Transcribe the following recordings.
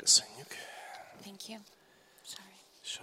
Köszönjük. Thank you. Sorry. És,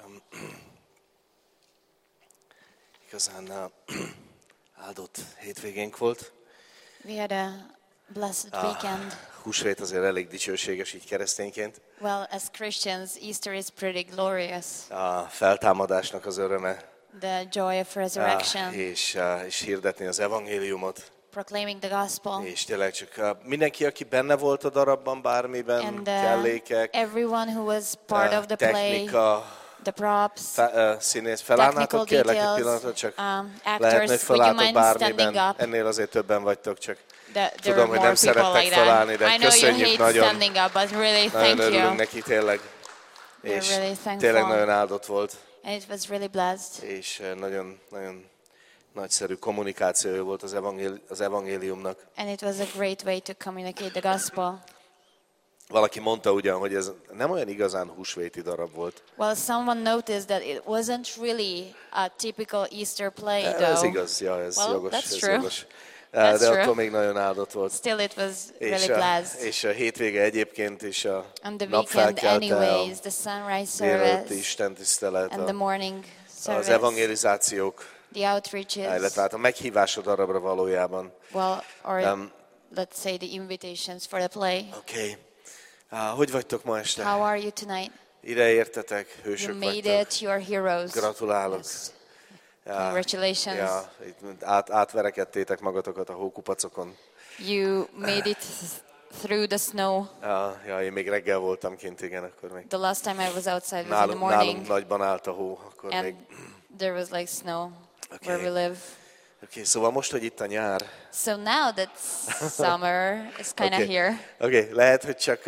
igazán áldott hétvégénk volt. We had a blessed weekend. Húsvét azért elég dicsőséges így keresztényként. Well, as Christians, Easter is pretty glorious. A feltámadásnak az öröme. The joy of resurrection. És hirdetni az evangéliumot. Proclaiming the gospel. És tényleg csak mindenki, aki benne volt a darabban, bármiben, And kellékek, everyone who was part of the technika, play, the props, színész, felállnátok kérlek egy pillanatot, csak lehetne, hogy felálltok bármiben, ennél azért többen vagytok, csak tudom, hogy nem szerettek felállni, de köszönjük nagyon. Standing up, but really nagyon thank örülünk you. neki tényleg, és really tényleg nagyon áldott volt, And it was really blessed. és nagyon, nagyon nagyszerű kommunikációja volt az evangéliumnak. And it was a great way to communicate the gospel. Valaki mondta ugyan, hogy ez nem olyan igazán húsvéti darab volt. Well, someone noticed that it wasn't really a typical Easter play, though. Ez igaz, ja, ez Well, jogos. that's Ez true. jogos. That's De true. attól még nagyon áldott volt. Still, it was really blessed. És a hétvége egyébként is a On the weekend, napfelkelte, anyways, the sunrise délelőtti service istentisztelet, and the morning az service, evangelizációk, the outreaches, illetve hát a meghívás a darabra valójában. well, or let's say the invitations for the play. Oké. Hogy vagytok ma este? How are you tonight? Ide értetek, You hősök made vagytok. it, you are heroes. Gratulálok. Yes. Congratulations. Ja, itt átverekedtétek magatokat a hókupacokon. You made it through the snow. Ja, én még reggel voltam kint, igen, akkor még. The last time I was outside was in the morning. Nálunk nagyban állt a hó, akkor még. And there was like snow Okay. where we live. Oké, szóval most, hogy itt a nyár. So now that summer is kind of here. Oké, lehet, hogy csak,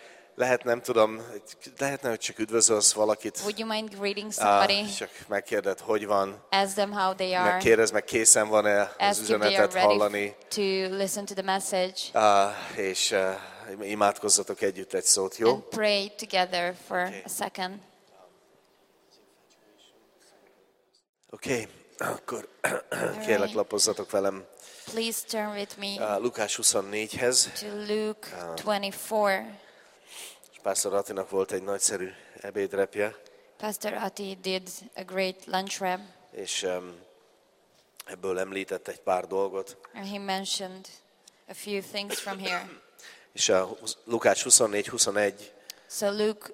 nem tudom, lehetne, hogy csak üdvözölsz valakit. Would you mind greeting somebody? Csak megkérded, hogy van. Ask them how they are. Megkérdezd meg, készen van-e az Ask if they are üzenetet ready hallani. to listen to the message. És imádkozzatok együtt egy szót, jó? And pray together for a second. Oké, akkor kérlek lapozzatok velem Please turn with me Lukás 24-hez. to Luke 24. És Pásztor Attinak volt egy nagyszerű ebédrepje, Pastor Ati did a great lunch wrap, és ebből említett egy pár dolgot. and he mentioned a few things from here. És a Lukács 24-21, So Luke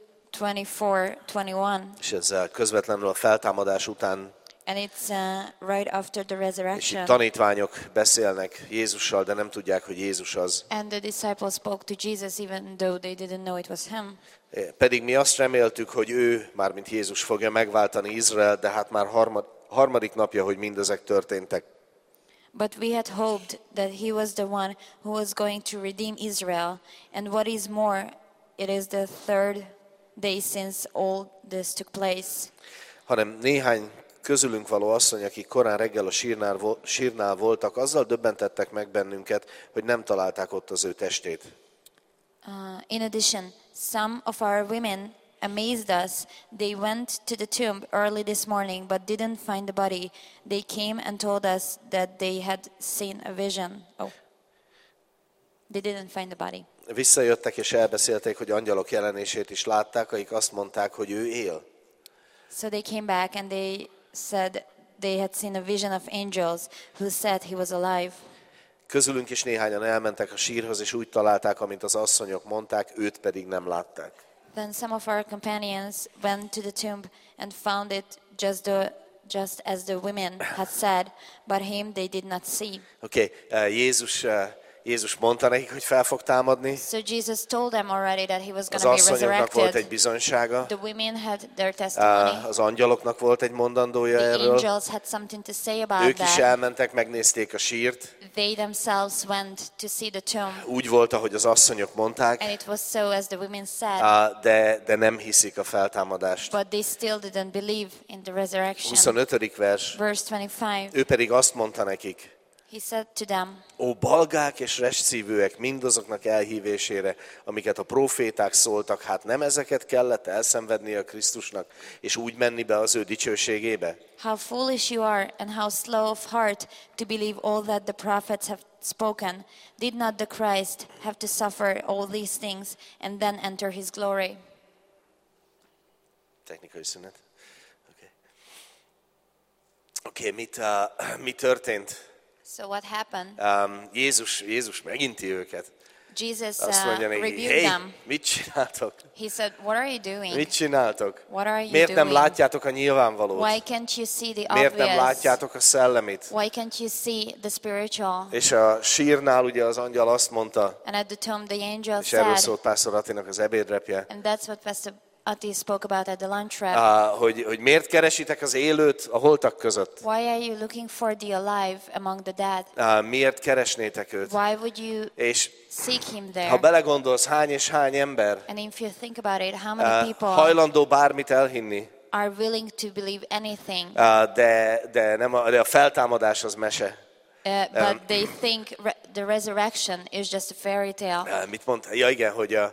24:21, és ez közvetlenül a feltámadás után, and it's right after the és itt resurrection. tanítványok beszélnek Jézussal, de nem tudják, hogy Jézus az. And the disciples spoke to Jesus even though they didn't know it was him. Pedig mi azt reméltük, hogy ő, mármint Jézus fogja megváltani Izrael, de hát már harmadik napja, hogy mindezek történtek. But we had hoped that he was the one who was going to redeem Israel. And what is more, it is the third day since all this took place. Hanem néhány közülünk való asszony, akik korán reggel a sírnál voltak, azzal döbbentettek meg bennünket, hogy nem találták ott az ő testét. In addition, some of our women amazed us. They went to the tomb early this morning but didn't find the body. They came and told us that they had seen a vision. Oh, they didn't find the body. Visszajöttek és elbeszélték, hogy angyalok jelenését is látták, akik azt mondták, hogy ő él. So they came back and they said they had seen a vision of angels who said he was alive. Közülünk is néhányan elmentek a sírhoz, és úgy találták, amint az asszonyok mondták, őt pedig nem látták. Then some of our companions went to the tomb and found it just as the women had said, but him they did not see. Oké, Jézus mondta nekik, hogy fel fog támadni. So Jesus told them already that he was Az going to be asszonyoknak volt egy resurrected. bizonysága. The women had their testimony. Az angyaloknak volt egy mondandója The erről. angels had something to say about Ők is that. elmentek, megnézték a sírt. They themselves went to see the tomb. Úgy volt, ahogy az asszonyok mondták, And it was so as the women said, de nem hiszik a feltámadást. but they still didn't believe in the resurrection. 25. vers. Verse 25. Ő pedig azt mondta nekik, He said to them, Ó balgák és restszívőek mindazoknak elhívésére, amiket a próféták szóltak, hát nem ezeket kellett elszenvednie a Krisztusnak, és úgy menni be az ő dicsőségébe? How foolish you are, and how slow of heart to believe all that the prophets have spoken. Did not the Christ have to suffer all these things and then enter his glory? Technikai szünet. Oké, mi történt? So what happened? Jézus meginti őket. Jesus Azt mondja rebuked them. Mit csináltok? He said, what are you doing? Mit csináltok? What are you Miért nem doing? látjátok a nyilvánvalót? Why can't you see the Miért nem obvious? látjátok a szellemit? Why can't you see the spiritual? És a sírnál ugye az angyal azt mondta, And at the tomb the angel és erről said, szólt Pásztor Attinak az ebédrepje, and that's what Pastor Ati spoke about at the lunch wrap. hogy miért keresitek az élőt a holtak között? Why are you looking for the alive among the dead? Miért keresnétek őt? Why would you És seek him there? ha belegondolsz, hány és hány ember And if you think about it, how many people hajlandó bármit elhinni, are willing to believe anything, de a feltámadás az mese. but they think the resurrection is just a fairy tale. Mit mondta? Ja igen,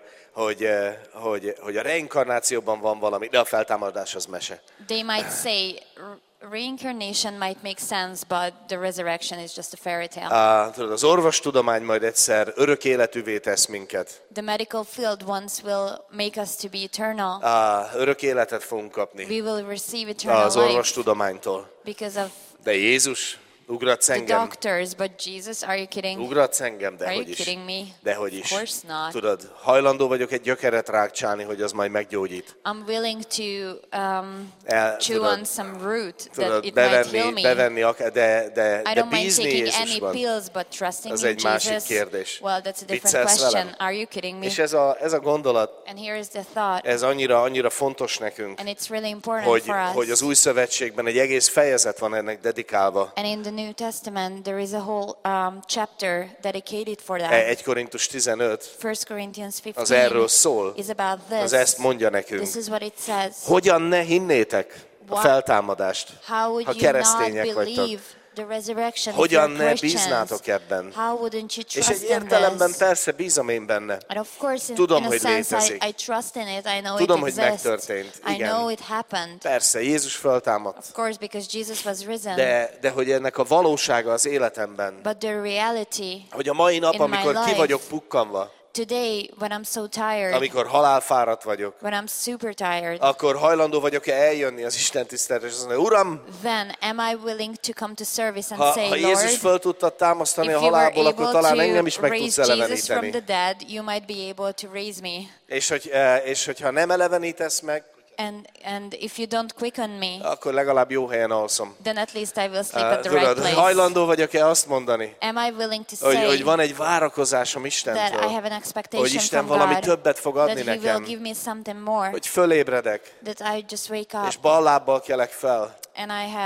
hogy a reinkarnációban van valami, de a feltámadás az mese. They might say reincarnation might make sense, but the resurrection is just a fairy tale. Tudod, az orvostudomány majd egyszer örök életűvé tesz minket. The medical field once will make us to be eternal. Örök életet fogunk kapni We will receive eternal az life orvostudománytól. because of De Jézus ugratsz the engem. doctors, but Jesus, are you kidding? Ugratsz engem, Are you dehogy is. kidding me? Dehogy is. Of course not. Tudod, hajlandó vagyok egy gyökeret rákcsálni, hogy az majd meggyógyít. I'm willing to chew tudod, on some root tudod, that it might heal me. bevenni de I don't mind bízni taking any Jézusban. pills, but trusting Az in egy másik Jesus, kérdés. well, that's a different Viccelsz question. velem? Are you kidding me? És ez a gondolat, And here is the thought, ez annyira fontos nekünk, and it's really important for us. hogy az új szövetségben egy egész fejezet van ennek dedikálva. And in the New Testament, there is a whole chapter dedicated for that. 1 Korintus 15 1 Corinthians az erről 15 szól, is about this. az ezt mondja nekünk. This is what it says. Hogyan ne hinnétek a feltámadást, How would ha you keresztények not vagytok? believe the resurrection Hogyan if you're ne Christians? bíznátok ebben? How wouldn't you És trust egy in értelemben this? persze bízom én benne. And of course, Tudom, in a hogy sense, létezik. I trust in it. I know Tudom, it hogy exists. megtörtént. I Igen. know it happened. Persze, Jézus feltámadt. Of course, because Jesus was risen. De hogy ennek a valósága az életemben, But the reality, hogy a mai nap, in my amikor ki life, vagyok pukkanva, today, when I'm so tired, amikor halálfáradt vagyok, when I'm super tired, akkor hajlandó vagyok-e eljönni az Isten tiszteletre, és azt mondani, Uram, then am I willing to come to service and ha say, Jézus Lord, föl tudtad támasztani if a you were halálból, akkor able talán engem is to meg raise tudsz Jesus from eleveníteni. the dead, you might be able to raise me. És hogyha nem elevenítesz meg, And if you don't quicken me, akkor legalább jó helyen alszom. then at least I will sleep at the right Tudod, place. hajlandó vagyok-e azt mondani, Am I willing to say hogy van egy várakozásom that I Istentől, have an expectation hogy Isten from valami God, többet fog that adni He will nekem, give me something more, hogy fölébredek, that I just wake és up bal lábbal kelek fel. and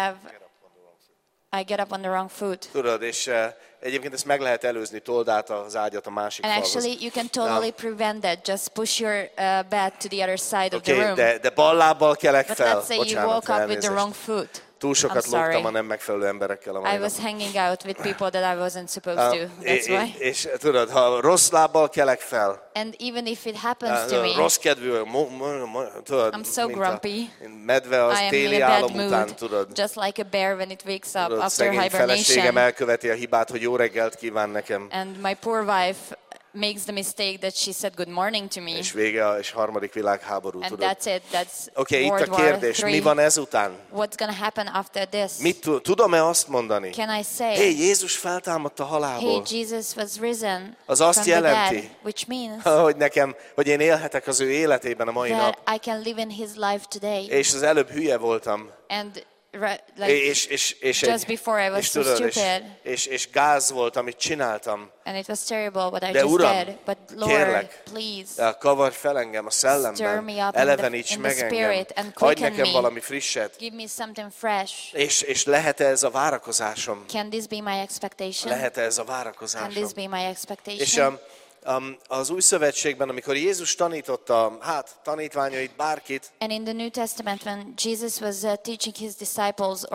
I get up on the wrong foot. Tudod, és egyébként ezt meg lehet előzni, told át az ágyat a másik And falhoz. actually, you can totally prevent that. Just push your bed to the other side of the room. De bal lábbal kelek But fel. let's say you Bocsánat, woke up with the elnézést. wrong foot. Túl sokat I'm sorry. lógtam a nem megfelelő emberekkel a mai I was napon. hanging out with people that I wasn't supposed to. That's why. És tudod, ha rossz lábbal kelek fel, And even if it happens to me, rossz kedvű, tudod, I'm so grumpy. medve az I am téli in a bad álom után, mood, tudod. just like a bear when it wakes up Tudod, after szegény feleségem hibernation. elköveti a hibát, hogy jó reggelt kíván nekem. And my poor wife makes the mistake that she said good morning to me. És vége, és harmadik világháború, And tudod. that's it. That's Oké, itt World a War kérdés, mi III. van ezután? What's going to happen after this? Tudom-e azt mondani? Can I say, Hé, Jézus feltámadt a hey, halálból. Jesus was risen Az from azt the dead, jelenti, which means hogy én élhetek az ő életében a mai nap. that I can live in his life today. És az előbb hülye voltam. And like És just before I was és so tudod, stupid, és gáz volt, amit csináltam. and it was terrible what I De just Uram, did. But Lord, kérlek, please kavarj fel engem a stir szellemben, me up eleveníts in the meg engem, spirit and adj quicken nekem me. valami frisset. give me something fresh. És lehet-e ez a várakozásom? Can this be my expectation? Lehet-e ez a Can várakozásom? this be my És expectation? az új szövetségben, amikor Jézus tanította, tanítványait, bárkit, And in the New Testament, when Jesus was teaching his disciples or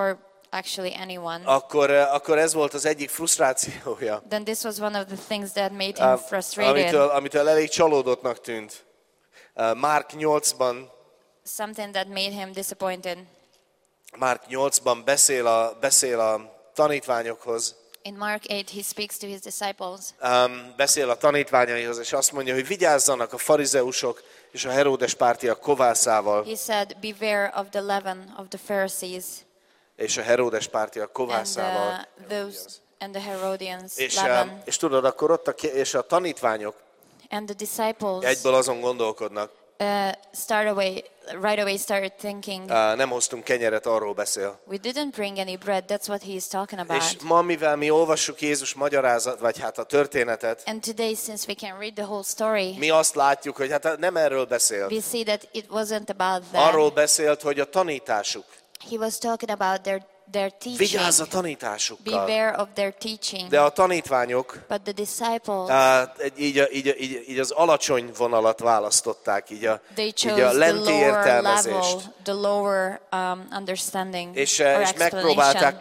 actually anyone, akkor ez volt az egyik frusztrációja, then this was one of the things that made him frustrated. amitől elég csalódottnak tűnt. Márk 8-ban Something that made him disappointed. Márk 8-ban beszél a tanítványokhoz, In Mark 8, he speaks to his disciples. beszél a tanítványaihoz, és azt mondja, hogy vigyázzanak a farizeusok és a Heródes pártiak kovászával, He said, beware of the leaven of the Pharisees és a Heródes pártiak and kovászával. and the Herodians És, leaven. és tudod, akkor ott és a tanítványok And the disciples egyből azon gondolkodnak, right away started thinking, nem hoztunk kenyeret, arról beszél. we didn't bring any bread, that's what he is talking És about. ma, mivel mi olvassuk Jézus magyarázat, vagy hát a történetet, And today, since we can read the whole story, mi azt látjuk, hogy hát nem erről beszél. we see that it wasn't about that. Arról beszélt, hogy a tanításuk. He was talking about their teaching. Vigyázz a tanításukkal. Beware of their teaching. De a tanítványok But the disciples, így az alacsony vonalat választották, így a they chose the lenti lower értelmezést. level, the lower understanding És or explanation.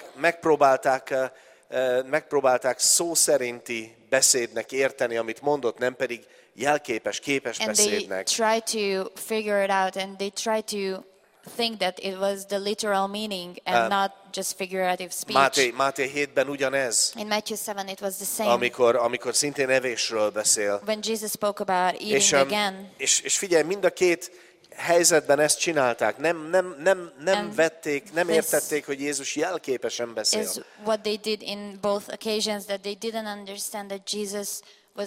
megpróbálták szó szerinti beszédnek érteni, amit mondott, nem pedig jelképes, képes And they beszédnek. try to figure it out, and they try to think that it was the literal meaning and not just figurative speech. Máté 7-ben ugyanez, In Matthew 7, it was the same. amikor szintén evésről beszél. When Jesus spoke about eating again, És figyelj, mind a két helyzetben ezt csinálták. Nem vették, nem értették, hogy Jézus jelképesen beszél. is what they did in both occasions, that they didn't understand that Jesus was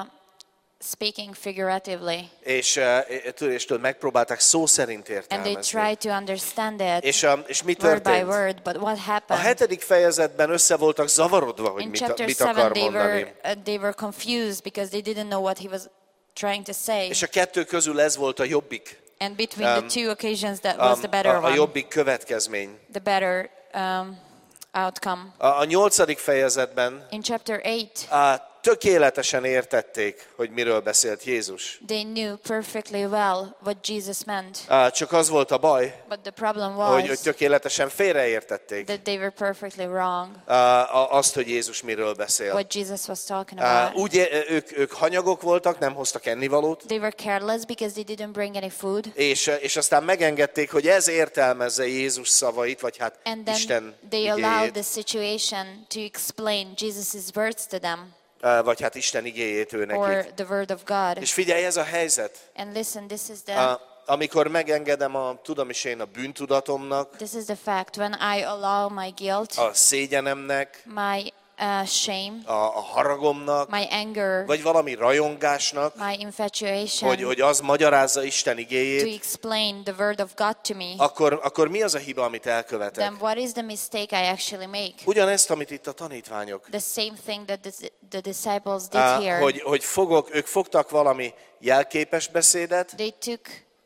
speaking figuratively. És megpróbálták szó szerint And they értelmezni. tried to understand it És mi word by történt? word, but what A happened? 7. fejezetben össze voltak zavarodva, hogy In mit chapter 7, akar mondani. they were confused because they didn't know what he was trying to say. És a kettő közül ez volt a jobbik. And between the two occasions, that was the better A one, jobbik következmény. the better outcome. A 8. fejezetben In chapter 8, tökéletesen értették, hogy miről beszélt Jézus. they knew perfectly well what Jesus meant. Csak az volt a baj, But the problem hogy was tökéletesen félreértették that they were perfectly wrong azt, hogy Jézus miről beszél. what Jesus was talking about. Ők hanyagok voltak, nem hoztak ennivalót, They were careless because they didn't bring any food. és aztán megengedték, hogy ez értelmezze Jézus szavait, vagy hát And then Isten they allowed igéjét, the situation to explain Jesus' words to them, vagy hát Isten igéjét ő or nekik. the word of God. És figyelj, ez a helyzet. And listen, this is the Amikor megengedem tudom is én a bűntudatomnak, fact. When I allow my guilt, a szégyenemnek, my shame, a haragomnak, my anger, vagy valami rajongásnak, my infatuation, hogy az magyarázza Isten to igéjét, explain the word of God to me, akkor mi az a hiba, amit elkövetek? then what is the mistake I actually make? Ugyanezt, amit itt a tanítványok. The same thing that the disciples did here. Hogy ők fogtak valami jelképes beszédet, They took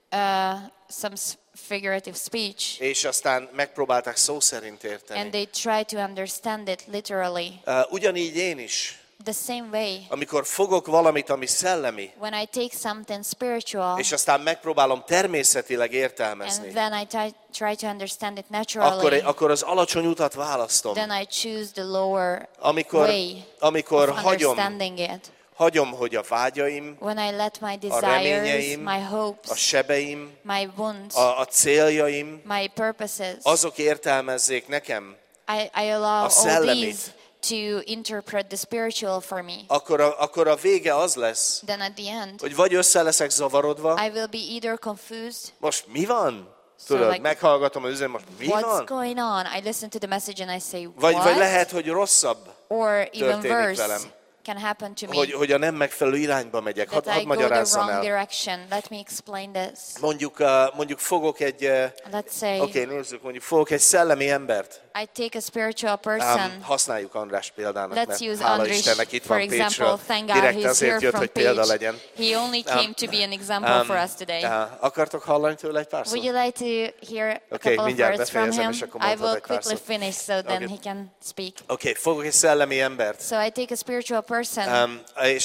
some figurative speech és aztán megpróbálták szó szerint and érteni. they tried to understand it literally. Ugyanígy én is, The same way, amikor fogok valamit, ami szellemi, when I take something spiritual és aztán megpróbálom természetileg and értelmezni, then I try to understand it naturally, akkor az alacsony utat választom. then I choose the lower Amikor of understanding it. hagyom, hogy a vágyaim, When I let my a desires, reményeim, my a hopes, sebeim, my wounds, a céljaim, my purposes, azok értelmezzék nekem, I allow all szellemit. these to interpret the spiritual for me. akkor a vége az lesz, Then at the end, hogy vagy össze leszek zavarodva, I will be either confused, most mi van? Tudod, like, meghallgatom az üzenet, most mi what's van? going on? I listen to the message and I say, Vagy what? lehet, hogy rosszabb, Or even történik worse velem. can happen to me. hogy a nem megfelelő irányba megyek. That I Hadd go the magyarázzam wrong el. direction. Let me explain this. Mondjuk fogok Let's say nézzük, mondjuk fogok egy szellemi embert. I take a spiritual person. Használjuk András példának, Let's mert use hála Andris, Istennek itt for van example. Pécsről. Thank God Direkt he's azért here jött, from hogy példa Pécs. legyen. He only came to be an example for us today. Akartok hallani tőle egy pár Would szót? you like to hear a Okay, couple of mindjárt words from befejezem, him? és akkor I mondhat will egy pár quickly szót. finish so then Okay. he can speak. Fogok egy szellemi embert, So I take a spiritual person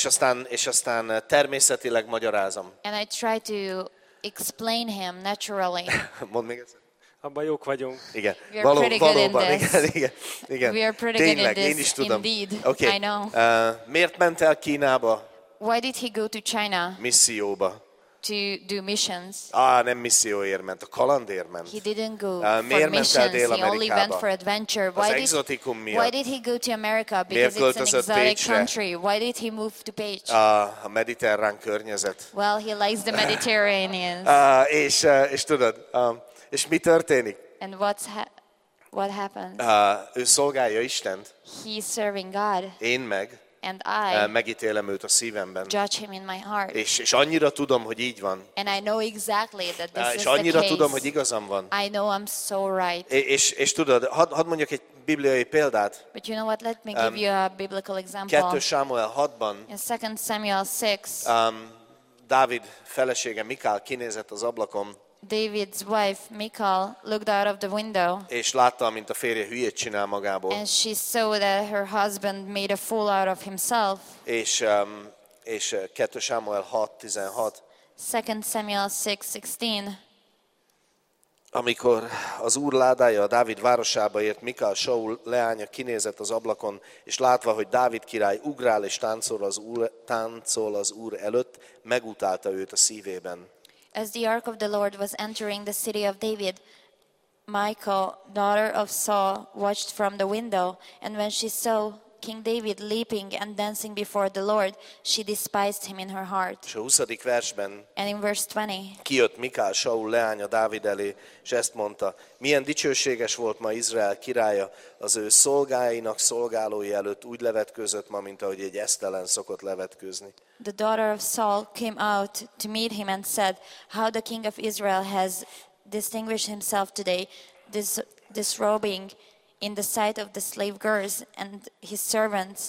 és aztán természetileg magyarázom. and I try to explain him naturally. Mondd még egyszer. Abban jók vagyunk. Igen, We are pretty good in valóban, this. igen. We are pretty good in Tényleg, én this, is tudom. indeed. Oké. I know. Miért ment el Kínába Why did he go to China misszióba? to do missions? Nem misszióért ment, a kalandért ment. He didn't go Miért for ment el missions. He only went Dél-Amerikába? for adventure. Az exotikum Why miatt. did he go to America? Miért Because it's an költözött exotic Pécsre? country. Why did he move to Pécs? A mediterrán környezet. Well, he likes the Mediterranean. És tudod, és mi történik? And what happens? Ő szolgálja Istent, He's serving God, én meg and I megítélem őt a szívemben. judge him in my heart. És annyira tudom, hogy így van. And I know exactly that this is És the annyira tudom, hogy case. igazam van. I know I'm so right. És tudod, hadd mondjak egy bibliai példát. But you know what? Let me give you a biblical example. 2 Sámuel 6-ban In 2 Samuel 6, Dávid felesége Mikál kinézett az ablakon, David's wife, Michal, looked out of the window és látta, mint a férje hülyét csinál magából. and she saw that her husband made a fool out of himself. És 2 Sámuel 6:16. 2 Samuel 6:16. Amikor az úr ládája a Dávid városába ért, Mikál, Saul leánya kinézett az ablakon, és látva, hogy Dávid király ugrál és táncol az úr előtt, megutálta őt a szívében. As the ark of the Lord was entering the city of David, Michal, daughter of Saul, watched from the window, and when she saw King David leaping and dancing before the Lord, she despised him in her heart. És a 20. versben And in verse 20, kijött Mikál, Saul leánya Dávid elé, és ezt mondta: milyen dicsőséges volt ma Izrael királya, az ő szolgáinak szolgálói előtt úgy levetkőzött ma, mint ahogy egy esztelen szokott levetkőzni. the daughter of Saul came out to meet him and said, "How the king of Israel has distinguished himself today, disrobing in the sight of the slave girls and his servants,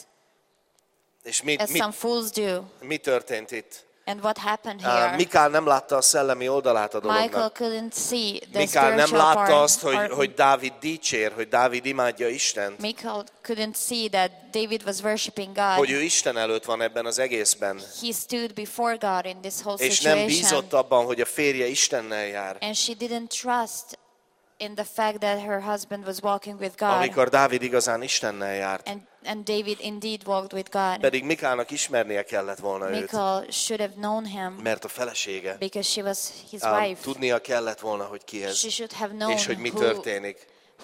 És as some fools do." mi történt itt? And what happened here? Mikál nem látta a szellemi oldalát a Michael dolognak. couldn't see the Mikál nem spiritual látta part. azt, hogy Dávid dicsér, hogy Dávid imádja Istent, Michael couldn't see that David was worshiping God. hogy ő Isten előtt van ebben az egészben, He stood before God in this whole és nem situation. bízott abban, hogy a férje Istennel jár. And she didn't trust in the fact that her husband was walking with God. Amikor Dávid igazán Istennel járt. And David indeed walked with God. Pedig Mikálnak ismernie kellett volna őt, Michal should have known him mert a felesége. because she was his wife. Tudnia kellett volna, hogy ki ez, She should have known és hogy mi történik.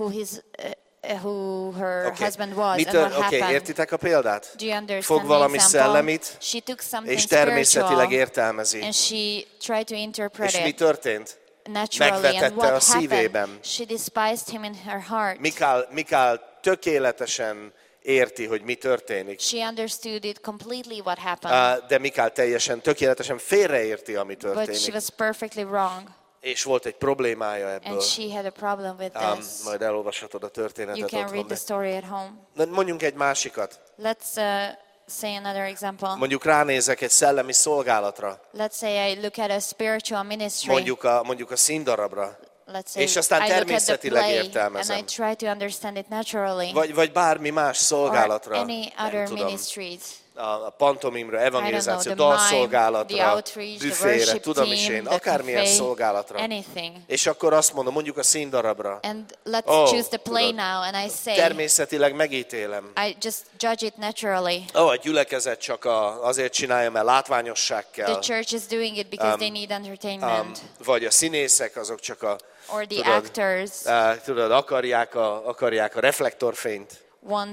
who her Oké. husband was Mi and what Oké, happened. értitek a példát? Do you understand Fog the valami example? szellemit, She took something és természetileg spiritual értelmezi. and she tried to interpret És mi it történt? naturally. And Megvetette what a szívében. happened? She despised him in her heart. Mikál tökéletesen érti, hogy mi történik. She understood it completely what happened, De Mikál tökéletesen félreérti, ami but she történik. was perfectly wrong, És volt egy problémája ebből. and she had a problem with this. Majd elolvashatod a You történetet can otthon. read the story at home. De mondjunk egy másikat. Let's say another example. Mondjuk ránézek egy szellemi szolgálatra. Let's say I look at a spiritual ministry. Mondjuk a színdarabra. Let's say És aztán I look at the természetileg play and értelmezem. I try to understand it naturally. Vagy bármi más Or szolgálatra. any Nem other tudom. ministries. A pantomimra, evangelizáció, I don't know, the mime, dalszolgálatra, the outreach, the büfére, worship tudom is team, én, the akármilyen cafe, szolgálatra. anything. És akkor azt mondom, mondjuk a színdarabra. And let's choose the play tudod, now, and I say, természetileg megítélem. I just judge it naturally. A gyülekezet csak azért csinálja, mert látványosság The kell. church is doing it because they need entertainment. Vagy a színészek, azok csak Or the actors tudod, akarják a reflektorfényt.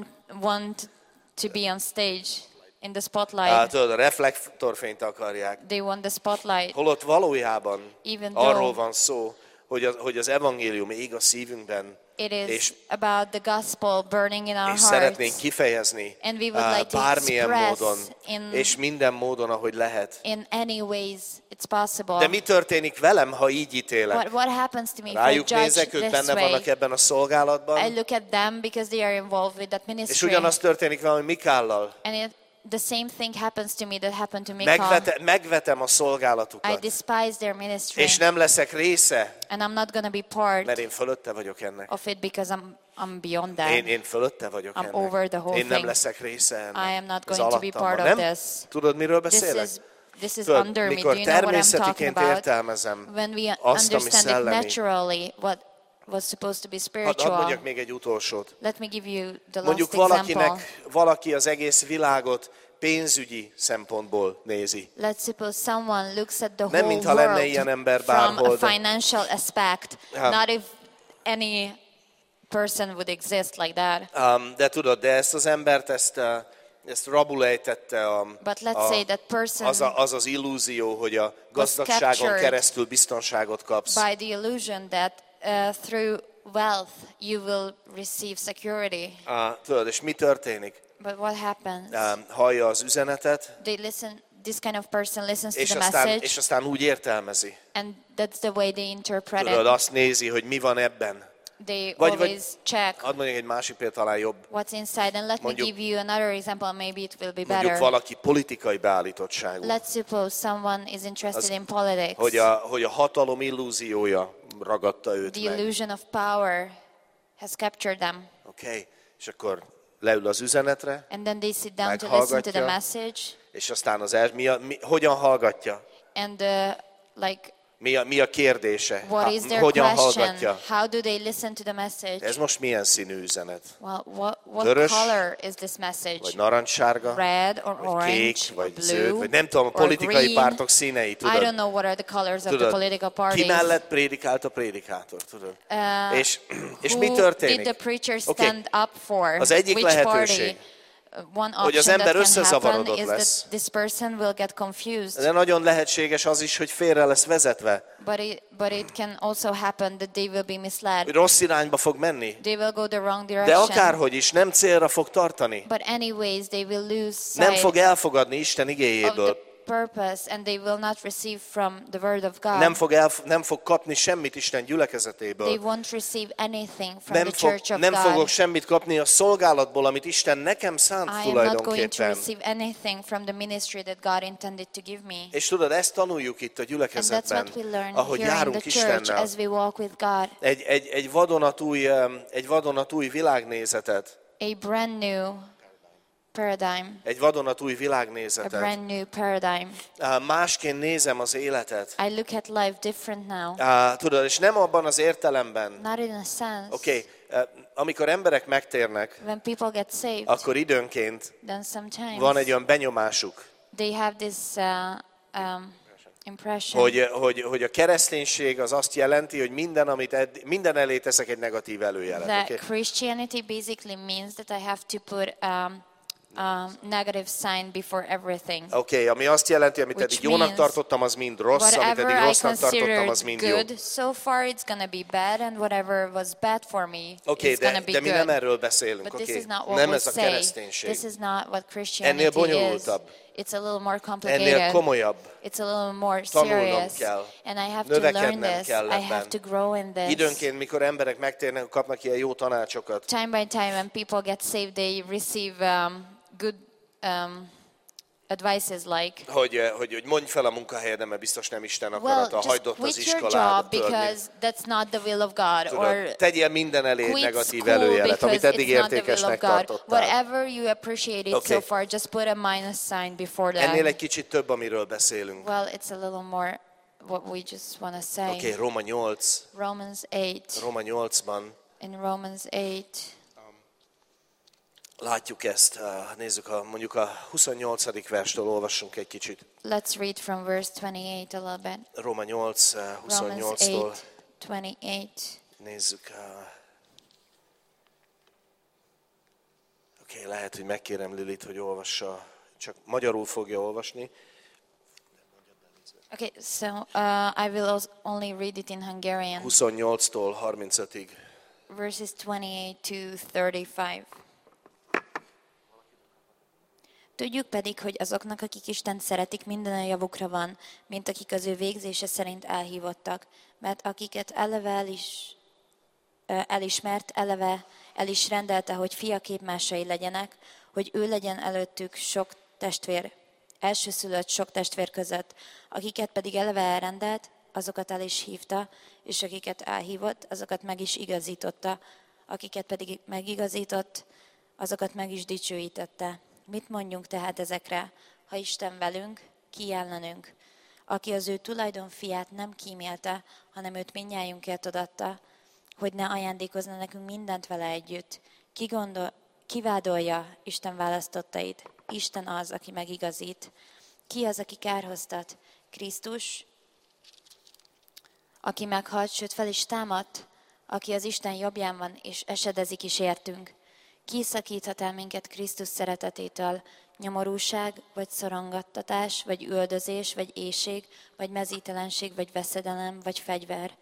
want to be on stage in the spotlight. Tudod, a reflektorfényt akarják. They want the spotlight. Holott valójában Even arról though van szó, hogy az evangélium ég a szívünkben, it is és about the gospel burning in our és szeretnénk hearts. kifejezni And we would like to bármilyen express módon, in- és minden módon, ahogy lehet. In any ways it's possible. De mi történik velem, ha így ítélek? What happens to me if I Rájuk judge nézek, ők this benne way? vannak ebben a szolgálatban, I look at them because they are involved with that és ministry. ugyanaz történik velem Mikállal. And the same thing happens to me that happened to Michal. Megvetem a I szolgálatukat, despise their ministry. és nem leszek része, And I'm not going to be part mert én fölötte vagyok ennek. of it because I'm beyond that. Én fölötte vagyok I'm ennek. over the whole Én nem thing. leszek része ennek. I am not Ez going to be alattam part van, of nem? this. Tudod, miről beszélek? This is Tudod, under me. Do mikor you know what I'm talking természetiként about? értelmezem When we azt, ami understand it szellemi, naturally, was supposed to be Hadd spiritual. mondjak még egy utolsót. Let me give you the Mondjuk last example. valaki az egész világot pénzügyi szempontból nézi. Let's suppose someone looks at the Nem, whole mintha lenne world ilyen ember from bárhol, a de- financial aspect, not if any person would exist like that. De tudod, de ezt az embert, ezt rabul ejtette But let's say that person az az illúzió, hogy a gazdagságon captured keresztül biztonságot kapsz. by the illusion that through wealth you will receive security. Tudod, és mi történik? But what happens? Hallja az üzenetet, They listen. This kind of person listens to the message, és aztán úgy értelmezi. and that's the way they interpret Tudod, it. azt nézi, hogy mi van ebben. They Vagy- always check Hadd mondjak egy másik példát, talán jobb. what's inside. And let me Mondjuk- give you another example. Maybe it will be Mondjuk better. valaki politikai beállítottságú. Let's suppose someone is interested in politics. Hogy a hatalom illúziója ragadta őt The meg. illusion of power has captured them. Okay. És akkor leül az üzenetre, And then they sit down to listen to the Meghallgatja. message. és aztán hogyan hallgatja? And like, Mi a kérdése? what is their Hogyan question? hallgatja? How do they listen to the message? Ez most milyen színű üzenet? Well, what Vörös, color is this message? Vagy narancssárga? Red or Vagy orange kék? or Vagy blue zöld? Vagy nem tudom, a or politikai green? pártok színei, I tudod? don't know what are the colors of the Tudod, political ki parties. mellett prédikált a prédikátor, tudod? És mi Who történik? did the preacher Oké. stand up for? Az egyik Which lehetőség, party? One hogy az option ember that can happen összezavarodott is lesz. that this person will get confused. De nagyon lehetséges az is, hogy félre lesz vezetve. But it can also happen that they will be misled. Rossz irányba fog menni. They will go the wrong De direction. akárhogy is, nem célra fog tartani. But anyways, they will lose Nem sight fog elfogadni Isten of the igéjéből. purpose, and they will not receive from the word of God. Nem fog kapni semmit Isten They gyülekezetéből. won't receive anything from the church of Nem fogok God. semmit kapni a szolgálatból, amit Isten nekem szánt I am not going to tulajdonképpen. receive anything from the ministry that God intended to give me. És tudod, ezt tanuljuk itt a And that's gyülekezetben, what we learn ahogy here in járunk the church Istennel. as we walk with God. Egy vadonatúj világnézetet. A brand new paradigm. Egy vadonatúj A világnézetet. brand new paradigm. Másként nézem az életet. I look at life different now. Tudod, és nem abban az értelemben. Not in a sense. Oké, amikor emberek megtérnek, When people get saved, akkor időnként then sometimes van egy olyan benyomásuk, they have this impression hogy a kereszténység az azt jelenti, hogy minden elé teszek egy negatív előjelet. that Okay? Christianity basically means that I have to put negative sign before everything. Oké, ami azt jelenti, amit Which eddig jónak means tartottam, az mind rossz, amit Whatever eddig I rossznak tartottam, az considered mind jó. good so far, it's gonna be bad, and whatever was bad for me, Oké, it's gonna be de mi nem good. erről beszélünk, But this oké? is not what Nem we ez a say. kereszténység. This is not what Ennél Christianity is. bonyolultabb. It's a little more Ennél complicated. komolyabb. It's a little more Tanulnom serious. kell. And I have to learn Növekednem this. kell I have ebben. to grow in this. Időnként, mikor emberek megtérnek, kapnak ilyen jó tanácsokat. Time by time, when people get saved, they receive good advices like, Hogy mondj fel a munkahelyedet, mert biztos nem Isten well, akarata, just hagyd ott az quit your job iskoládat. because that's not the will of God. Tudod, Or tegyél minden elé egy quit negatív school előjelet, amit because eddig it's not the will értékesnek of God. tartottál. Whatever you appreciate it Okay. so far, just put a minus sign before that. Ennél egy kicsit több, amiről beszélünk. Well, it's a little more what we just want to say. Oké, Róma 8. Romans 8. Róma 8-ban In Romans 8, látjuk ezt. Nézzük, mondjuk a 28. verstől olvassunk egy kicsit. let's read from verse 28 a little bit. Róma 8, Romans 28-tól 8, 28. nézzük. Oké, lehet, hogy megkérem Lilit, hogy olvassa, csak magyarul fogja olvasni. Okay, so I will only read it in Hungarian, 28-tól 35-ig. verses 28 to 35. Tudjuk pedig, hogy azoknak, akik Istent szeretik, minden a javukra van, mint akik az ő végzése szerint elhívottak, mert akiket eleve elismert, eleve el is rendelte, hogy fia képmásai legyenek, hogy ő legyen előttük sok testvér, elsőszülött sok testvér között, akiket pedig eleve elrendelt, azokat el is hívta, és akiket elhívott, azokat meg is igazította, akiket pedig megigazított, azokat meg is dicsőítette. Mit mondjunk tehát ezekre? Ha Isten velünk, ki ellenünk? Aki az ő tulajdon fiát nem kímélte, hanem őt mindnyájunkért adatta, hogy ne ajándékozna nekünk mindent vele együtt. Kivádolja Isten választottait. Isten az, aki megigazít. Ki az, aki kárhoztat? Krisztus, aki meghalt, sőt fel is támadt, aki az Isten jobbján van, és esedezik is értünk. Ki szakíthat el minket Krisztus szeretetétől? Nyomorúság, vagy szorongattatás, vagy üldözés, vagy éhség, vagy mezítelenség, vagy veszedelem, vagy fegyver.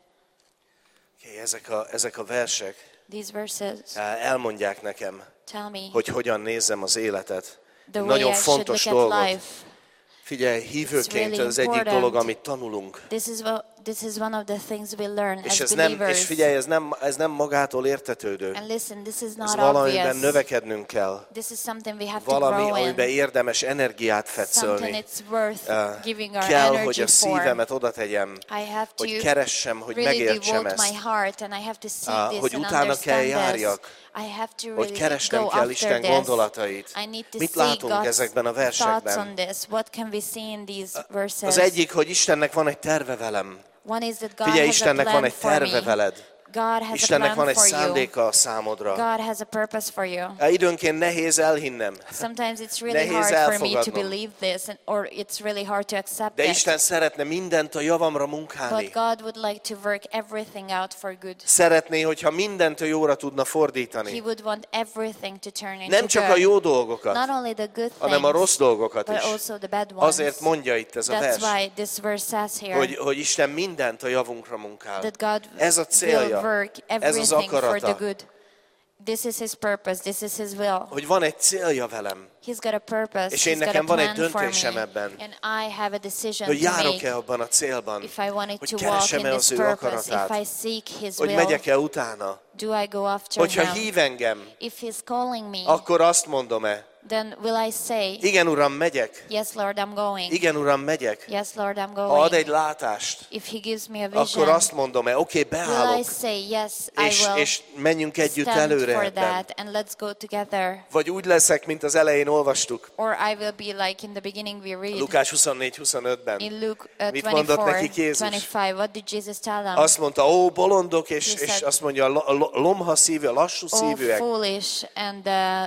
Ezek a versek These verses elmondják nekem, tell me hogy hogyan nézzem az életet. the way Nagyon I should fontos look at dolgot. life. Figyelj, hívőként really ez egyik important. dolog, amit tanulunk. This is one of the things we learn És as ez nem, believers. és figyelj, ez nem magától értetődő. And listen, this is Ez not valamiben obvious. növekednünk kell. This is something we have to Valami, grow in. amiben érdemes energiát Something fetszölni. it's worth giving our Kell, hogy energy a for. szívemet oda tegyem, I have to hogy keressem, hogy really megértsem devote my ezt. heart, and I have to see this Hogy and utána kell understand this. járjak, I have to hogy really keresnem go kell after Isten this. gondolatait. I need to Mit see látunk God's ezekben a thoughts versekben? on this. What can we see in these verses? Az egyik, hogy Istennek van egy terve velem. One is that God Figyelj, has a Istennek van plan egy for terve me. veled. God has Istennek a van plan egy for you. szándéka a számodra. God has a purpose for you. Időnként nehéz elhinnem, Sometimes it's really Nehéz hard for me to elfogadnom. believe this, or it's really hard to accept de it. Isten szeretne mindent a javamra munkálni. But God would like to work everything out for good. Szeretné, hogyha mindent a jóra tudna He fordítani. would want everything to turn into Nem csak a good. jó dolgokat, Not only the good hanem a rossz things, dolgokat but is. also the bad ones. Azért mondja itt ez a That's vers, why this verse says here hogy Isten mindent a javunkra munkál. that God Ez a will célja, work ez az everything for the akarata, good. This is His purpose, this is His will. hogy van egy célja velem, He's got a purpose, és He's én got a nekem van egy plan for döntésem me. ebben, And I have a decision hogy to járok-e make abban a célban, if I wanted hogy to walk in keresem-e this az ő purpose, if I akaratát, seek His hogy will, megyek-e utána. do I go after Hogyha Him? hív engem, If He's calling me, akkor azt mondom-e, then will I say, igen, Uram, megyek, yes, Lord, I'm going. igen, Uram, megyek. Yes, Lord, I'm Ha ad egy going. látást, If He gives me a akkor vision, azt mondom-e, oké, will I beállok, say, yes, I will és menjünk együtt stand előre for ebben. that and let's go together. Vagy úgy leszek, mint az elején olvastuk, Or I will be like in the beginning we read Lukás 24-25-ben. in Luke Mit mondott 24, nekik Jézus? 25. What did Jesus tell them? Azt mondta, ó, bolondok, és said- azt mondja, lomha szívű, lassú Oh, szívűek. foolish and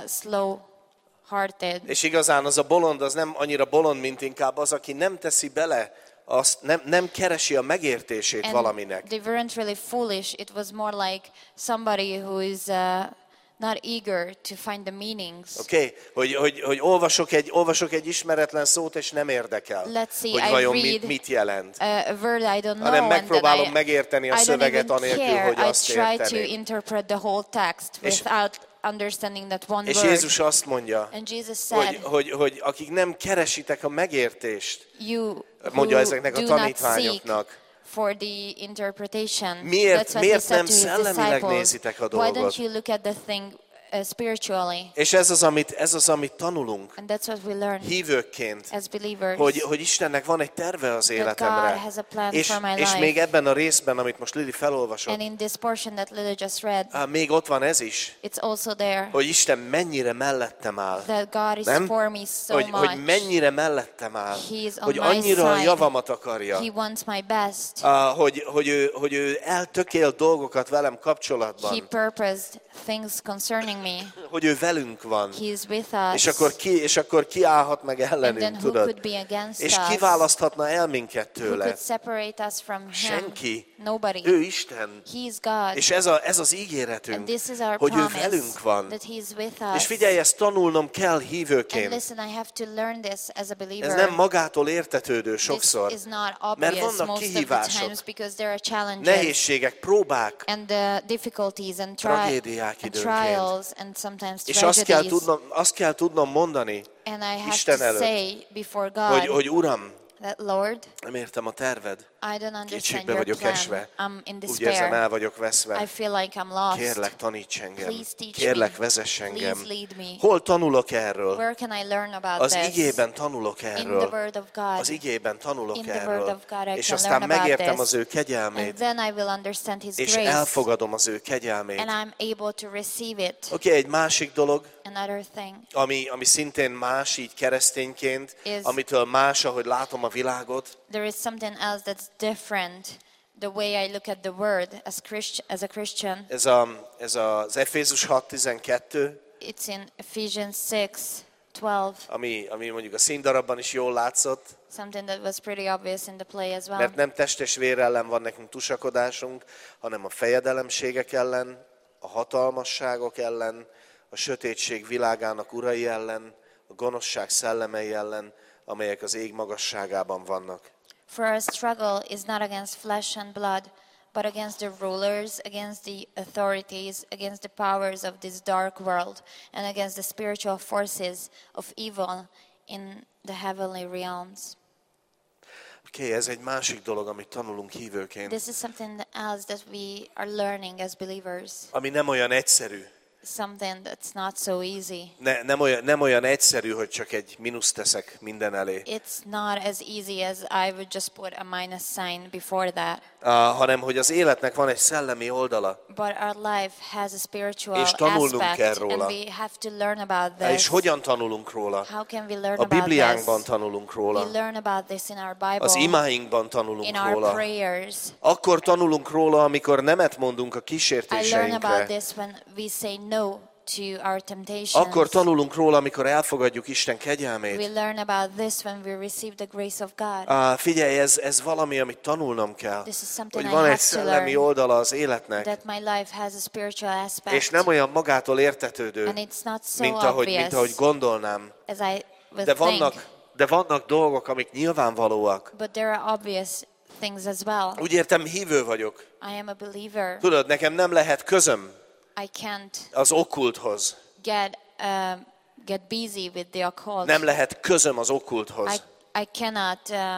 slow-hearted. És igazán az a bolond, az nem annyira bolond, mint inkább az, aki nem teszi bele, azt nem keresi a megértését valaminek. They weren't really foolish. It was more like somebody who is not eager to find the meanings. Oké? Hogy olvasok egy ismeretlen szót, és nem érdekel, Let's see, hogy I vajon read mit jelent. A word I don't know, Hanem and then megpróbálom megérteni a I don't szöveget even anélkül, care. hogy I azt try to érteném. interpret the whole text without understanding that one És word. Jézus azt mondja, And Jesus said, hogy akik nem keresitek a megértést, you mondja who ezeknek a do not tanítványoknak, seek for the interpretation. Miért- That's what miért he nem said to his szellemileg disciples. nézitek a Why dolgot? don't you look at the thing spiritually? és ez az, amit tanulunk And that's what we learn hívőkként, as believers. hogy Istennek van egy terve az God életemre. has a plan És, for my és life. még ebben a részben, amit most Lili felolvasott, And in this portion that Lily just read, még ott van ez is, it's also there hogy Isten mennyire mellettem áll. that God is Nem? for me so Hogy much. mennyire mellettem áll. He is on Hogy my annyira a side. javamat akarja. He wants my best. Hogy ő eltökélt dolgokat velem He kapcsolatban. purposed things concerning me. Hogy ő velünk van. He is with us. És akkor ki állhat meg And then ellenünk, who tudod? could be against És us? ki választhatna el minket Who could tőle? separate us from Him? Senki. Nobody. Ő Isten. He is God. És ez az And ígéretünk, this is our hogy ő promise, velünk van. that He is with us. És figyelj, ezt tanulnom kell And hívőként. listen, I have to learn this as a believer. Ez nem magától értetődő sokszor. This is not Mert obvious vannak most of the kihívások, times because there are challenges nehézségek, próbák, and difficulties and, tragédiák and időnként. trials and sometimes és tragedies. azt kell tudnom mondani, And I have Isten to előtt, say before God hogy Uram, that Lord, nem értem a terved, I don't understand kétségbe your vagyok plan. esve, I'm in úgy érzem, despair. el vagyok I veszve. feel like I'm lost. Kérlek, taníts engem. Please teach Kérlek, me. vezess engem. Please lead me. Hol tanulok erről? Where can I learn about Az this? igében tanulok In the erről. Word of God. Az igében tanulok In the Word erről. of God I És can aztán learn about megértem this. az ő And kegyelmét, then I will understand His és grace. elfogadom az ő kegyelmét. And I'm able to receive it. Oké, egy másik dolog, Another thing ami szintén más így keresztényként, Is- amitől más, ahogy látom a világot, there is something else that's different the way I look at the word as a Christian, Ez az Efézus 6:12, it's in Ephesians 6:12, ami mondjuk a színdarabban is jól látszott, something that was pretty obvious in the play as well. mert nem test és vér ellen van nekünk tusakodásunk, hanem a fejedelemségek ellen, a hatalmasságok ellen, a sötétség világának urai ellen, a gonoszság szellemei ellen, amelyek az ég magasságában vannak. For our struggle is not against flesh and blood, but against the rulers, against the authorities, against the powers of this dark world, and against the spiritual forces of evil in the heavenly realms. Oké, ez egy másik dolog, amit tanulunk hívőként, This is something else that we are learning as believers, ami nem olyan egyszerű. something that's not so easy. Nem olyan egyszerű, hogy csak egy mínuszt teszek minden elé, It's not as easy as I would just put a minus sign before that. hanem hogy az életnek van egy szellemi oldala, But our life has a spiritual És tanulnunk aspect, kell and róla. we have to learn about this. és hogyan tanulunk róla? How can we learn A about Bibliánkban this? tanulunk We róla, learn about this in our Bible, az imáinkban in tanulunk our róla. prayers. Akkor tanulunk róla, amikor nemet mondunk a I learn about kísértéseinkre. this when we say no to our temptations. Akkor tanulunk róla, amikor elfogadjuk Isten kegyelmét. We learn about this when we receive the grace of God. Figyelj, ez valami, amit tanulnom kell. This is something Hogy I van have egy to szellemi learn. oldala az életnek, That my life has a spiritual aspect. és nem olyan magától értetődő, And it's not so mint obvious ahogy gondolnám. as I would De think. vannak dolgok, amik nyilvánvalóak. But there are obvious things as well. Úgy értem, hívő vagyok. I am a believer. Tudod, nekem nem lehet közöm I can't az okkulthoz. get busy with the occult. Nem lehet közöm az okkulthoz. I cannot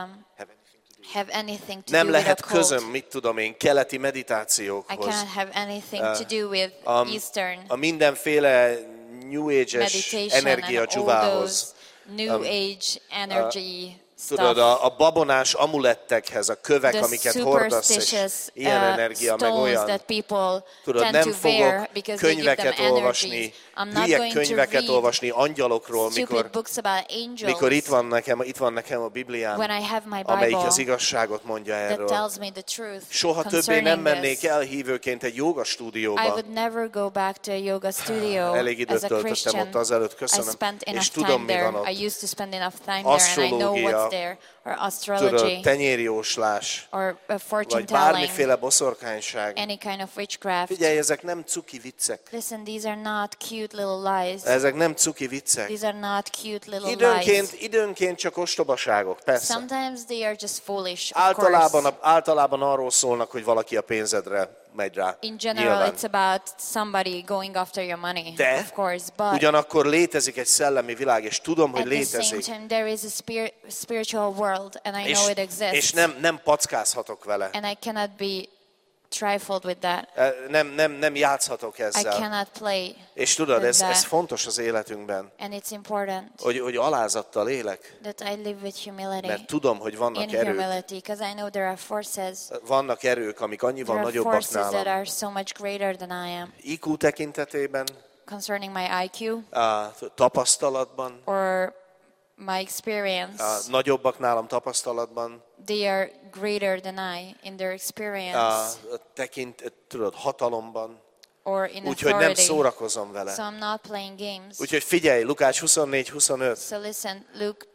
have anything to Nem do with lehet occult. közöm, mit tudom én, keleti I meditációkhoz. cannot have anything to do with Eastern A mindenféle New Age-es meditation and all energiadzsuvához. those New Age energy Tudod, stuff. a babonás amulettekhez, a kövek, The amiket hordasz, és superstitious ilyen energia, meg stones olyan. that people Tudod, tend nem to wear fogok because they give them könyveket energies. olvasni, I'm not hülye going to könyveket read olvasni angyalokról, stupid books about angels mikor itt van nekem a Bibliám, when I have my amelyik Bible az igazságot mondja that erről. tells me the truth Soha többé concerning nem mennék this. el hívőként egy joga I stúdióba. would never go back to a yoga studio Elég időt as a töltöttem Christian. ott azelőtt, I köszönöm. spent És enough tudom, time mi van there. ott. I used to spend enough time there, and I know Asztrológia. what's there. Or Tudod, astrology, tenyérjóslás, or fortune vagy telling, bármiféle boszorkányság. any kind of witchcraft. Figyelj, ezek nem cuki viccek. Listen, these are not cute little lies. Ezek nem cuki viccek. These are not cute little lies. Időnként csak ostobaságok, persze. Sometimes they are just foolish, of course. Általában arról szólnak, hogy valaki a pénzedre megy rá. In general, Nyilván. it's about somebody going after your money, De of course. But ugyanakkor létezik egy szellemi világ, és tudom, hogy at the same létezik. time, there is a spiritual world, and I know it exists. És nem packázhatok vele. And I cannot be trifled with that. Nem játszhatok I ezzel. cannot play És tudod, with ez that. fontos az életünkben, And it's important hogy alázattal élek, that I live with humility, mert tudom, hogy in vannak erők. humility, because I know there are forces. Vannak erők, amik annyival There are nagyobbak forces that nálam. are so much greater than I am. IQ tekintetében, Concerning my IQ tapasztalatban, or my experience, nagyobbak nálam tapasztalatban, they are greater than I in their experience tudod, hatalomban. or in Úgyhogy nem authority. szórakozom vele. So I'm not playing games. Úgyhogy figyelj, Lukács 24-25. So listen, Luke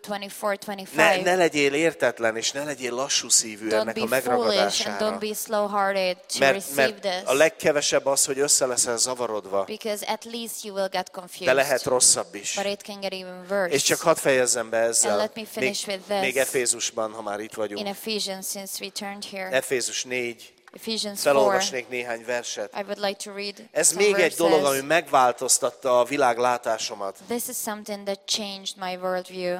24:25. Ne legyél értetlen, és ne legyél lassú szívű Don't ennek be a foolish and megragadására. don't be slow-hearted to receive Mert this, a legkevesebb az, hogy össze leszel zavarodva, because at least you will get de confused, lehet rosszabb is. but it can get even worse. És csak hadd fejezzem be And ezzel, let me finish with this. még Efézusban, ha már itt In vagyunk. Ephesians, since we turned here, Efézus 4, Ephesians 4, felolvasnék néhány verset. I would like to read Ez some még egy dolog, ami verses. megváltoztatta a világlátásomat. This is something that changed my worldview.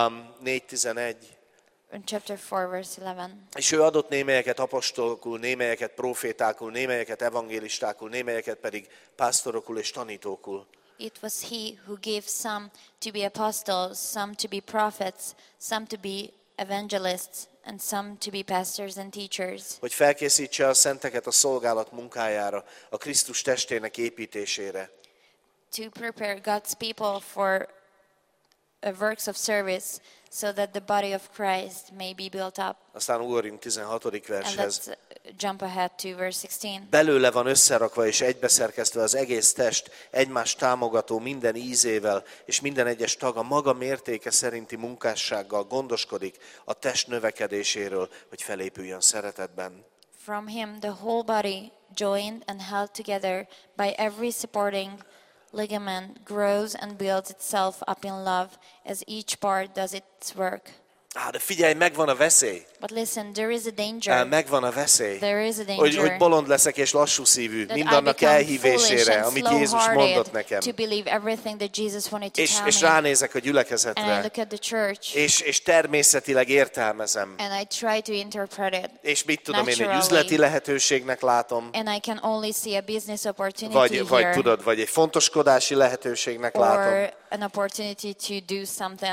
4:11. In chapter 4, verse 11. És ő adott némelyeket apostolokul, némelyeket profétákul, némelyeket evangélistákul, némelyeket pedig pásztorokul és tanítókul. It was he who gave some to be apostles, some to be prophets, some to be evangelists, and some to be pastors and teachers, Hogy felkészítse a szenteket a szolgálat munkájára, a Krisztus testének építésére. to prepare God's people for works of service, so that the body of Christ may be built up. Aztán ugorjunk 16. And vershez. let's jump ahead to verse 16. Belőle van összerakva és egybeszerkesztve az egész test, egymást támogató minden ízével, és minden egyes tag a maga mértéke szerinti munkássággal gondoskodik a test növekedéséről, hogy felépüljön szeretetben. From him the whole body, joined and held together by every supporting ligament, grows and builds itself up in love as each part does its work. De figyelj, megvan a veszély. But listen, there is a danger. Megvan a veszély. There is a danger. Hogy bolond leszek és lassú szívű, That mindannak I become elhívésére, foolish and amit Jézus mondott nekem. to believe everything that Jesus wanted to tell És me. ránézek a And I gyülekezetre, look at the church és természetileg értelmezem. and I try to interpret it. És mit tudom én, egy naturally. üzleti lehetőségnek látom, And I can only see a business opportunity vagy here, tudod, vagy egy fontoskodási lehetőségnek látom. or an opportunity to do something,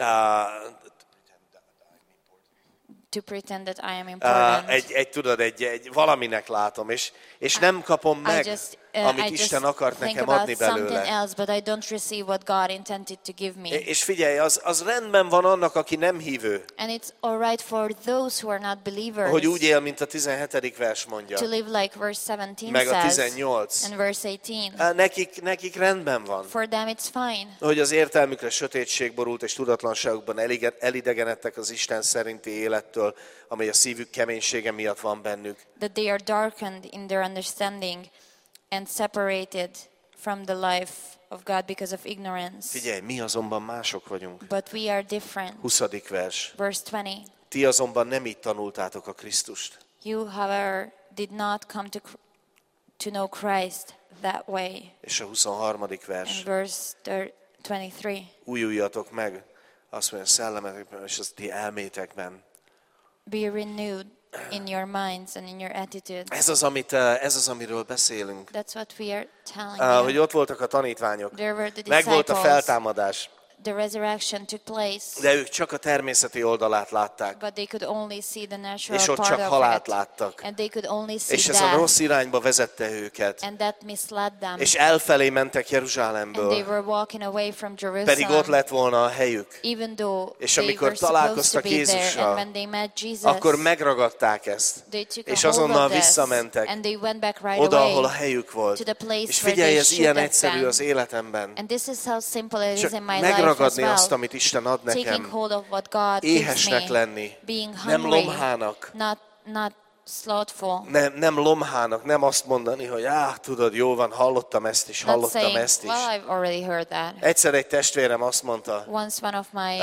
to pretend that I am important. Egy valaminek látom, és nem kapom meg, amit I Isten just akart think nekem about adni something belőle. else, but I don't receive what God intended to give me. És figyelj, az rendben van annak, aki nem hívő, And it's all right for those who are not believers hogy úgy él, mint a 17. vers mondja, to live like verse 17 meg a says, 18. and verse 18. Nekik rendben van, For them it's fine. hogy az értelmükre sötétség borult, és tudatlanságukban elidegenedtek az Isten szerinti élettől, amely a szívük keménysége miatt van bennük. That they are darkened in their understanding and separated from the life of God because of ignorance. Figyelj, mi azonban mások vagyunk. But we are different. 20. vers. Verse 20. Ti azonban nem így tanultátok a Krisztust. You, however, did not come to know Christ that way. És a 23. vers. And verse 23. Újuljatok meg, azt mondja, a szellemetekben és az ti elmétekben. Be renewed in your minds and in your attitudes. Ez az, amiről beszélünk. That's what we are telling Hogy you. ott voltak a tanítványok. There were the Megvolt a disciples. feltámadás, The resurrection took place, de ők csak a természeti oldalát látták. but they could only see the natural És ott part csak of halált it. láttak. And they could only see És ez a rossz irányba vezette őket. and that misled them. És elfelé mentek And they Jeruzsálemből. were walking away from Pedig ott Jerusalem, lett volna a helyük. even though És they amikor were supposed to találkoztak be there. Jézussal, And when they met Jesus, akkor megragadták ezt. they took És a hold azonnal of this, visszamentek and they went back right oda, away ahol a helyük volt. to the place És where figyelj, they ez should ilyen have egyszerű been. az életemben. And this is how simple it is Csak in my life as megragadni well. azt, amit Isten ad Taking nekem. hold of what God gives Éhesnek me, lenni. being Nem hungry, lomhának. not slothful. Nem lomhának, nem azt mondani, hogy tudod, jó van, hallottam ezt is, Not hallottam saying, ezt is. well, I've already heard that. Egyszer egy testvérem azt mondta, Once one of my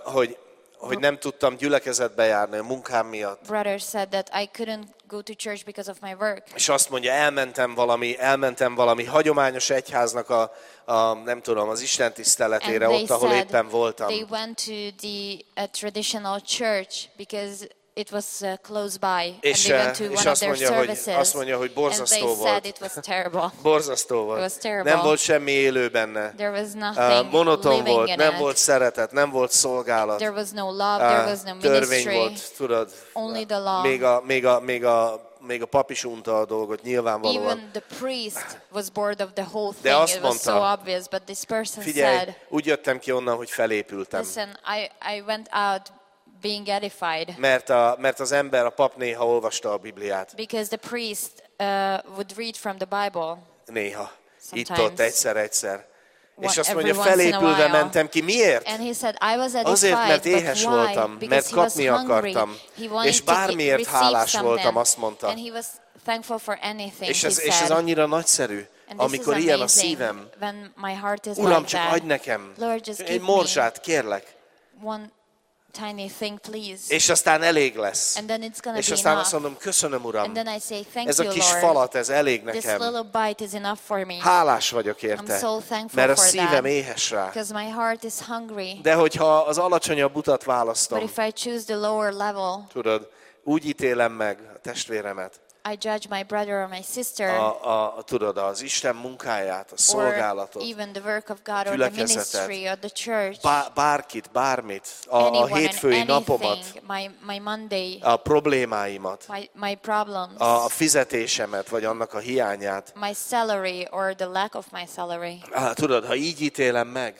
hogy nem tudtam gyülekezetbe járni a munkám miatt. brothers said that I couldn't go to church because of my work. És azt mondja, elmentem valami hagyományos egyháznak nem tudom, az Isten tiszteletére, And ott, ahol éppen voltam. they went to the traditional church because it was close by, and És, they went to és one of their services, azt mondja, hogy and borzasztó they said volt. it was terrible. Borzasztó It was volt. terrible. Nem volt semmi élő benne. There was nothing Monoton living volt, in nem it. volt szeretet, nem volt szolgálat. There was no love, there was no Törvény ministry, volt, tudod. only the law. Még a pap is unta a dolgot, nyilvánvalóan. Even the priest was bored of the whole De thing. azt It was so mondta, obvious, but this person Figyelj, said, úgy jöttem ki onnan, hogy felépültem. listen, I went out being edified Mert az ember, a pap néha olvasta a Bibliát. because the priest would read from the Bible. Néha. Sometimes. Itt-ott, egyszer. És azt Every mondja, once in a felépülve while. mentem ki. Miért? And he said, I was edified, Azért, mert éhes but why? voltam, Because mert he was kapni hungry. akartam. He wanted És to bármiért receive hálás something. voltam, azt mondta. And he was thankful for anything, És he ez said. annyira nagyszerű, And this amikor is ilyen a amazing szívem. when my heart is Uram, like csak that. adj nekem Lord, just egy give morzsát, kérlek. me one tiny thing, please. És aztán elég lesz. And then it's gonna És be aztán enough. azt mondom, köszönöm, Uram. And then I say, thank Ez a you, kis Lord. falat, ez elég This nekem. little bite is enough for me. Hálás vagyok I'm érte, so thankful mert a for szívem that. éhes rá. Because my heart is hungry. De hogyha az alacsonyabb utat But választom, if I choose the lower level, tudod, úgy ítélem meg a testvéremet, I judge my brother or my sister, tudod, az Isten munkáját, a or szolgálatot, even the work of God, or the gyülekezetet, ministry, or the church, bárkit, bármit, a anyone hétfői and napomat, anything, my Monday, a problémáimat, my problems, a fizetésemet, vagy annak a hiányát. my salary or the lack of my salary. Tudod, ha így ítélem meg, If